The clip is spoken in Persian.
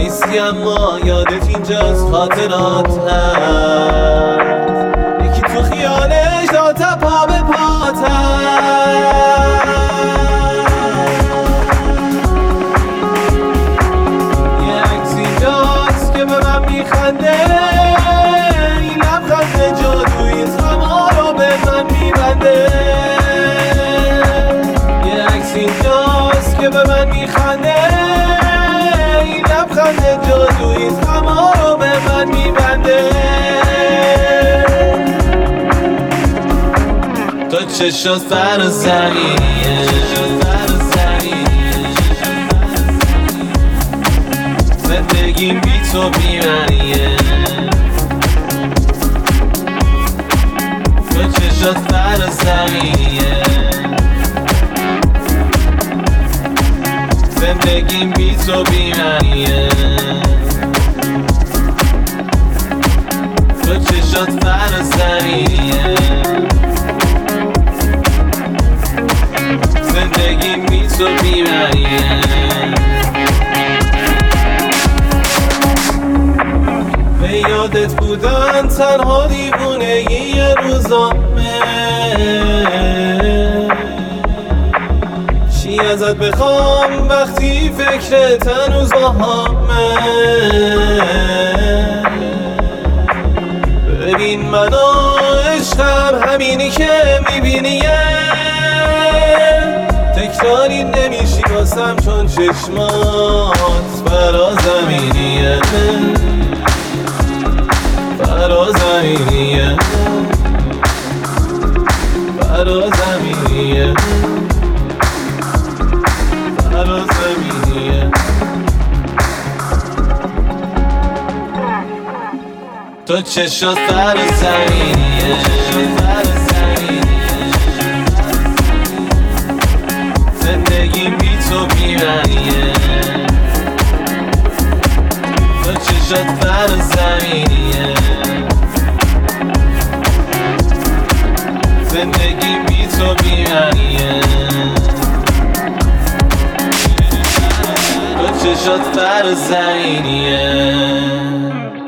نیستی اما یادت اینجاست خاطرات هست. یکی تو خیالش داتا پا به پات هست. یه عکس اینجاست که به من میخنده، این لبخند جادویی تما رو به من میبنده. یه عکس اینجاست که به من میخنده، این لبخند جادویی تما رو به من میبنده. تو چشات فر زمینیه، زندگیم بی تو بی‌معنیه. تو چشات فر زمینیه، زندگیم بی تو بی‌معنیه. تو چشات فر زمینیه، زندگیم بی تو بی‌معنیه. به یادت بودن تنها دیوونگی روزامه، چی ازت بخوام وقتی فکرت هنوز باهامه. ببین من و عشقم همینی که میبینیه، تکراری نمیشی واسم چون چشمات فرا زمینیه، فرا زمینیه، فرا زمینیه، فرا زمینیه. تو چشات فرا زمینیه، زندگیم بی تو بی‌معنیه. تو چشات فرا زمینیه، زندگیم بی تو بی‌معنیه. تو چشات فر زمینیه.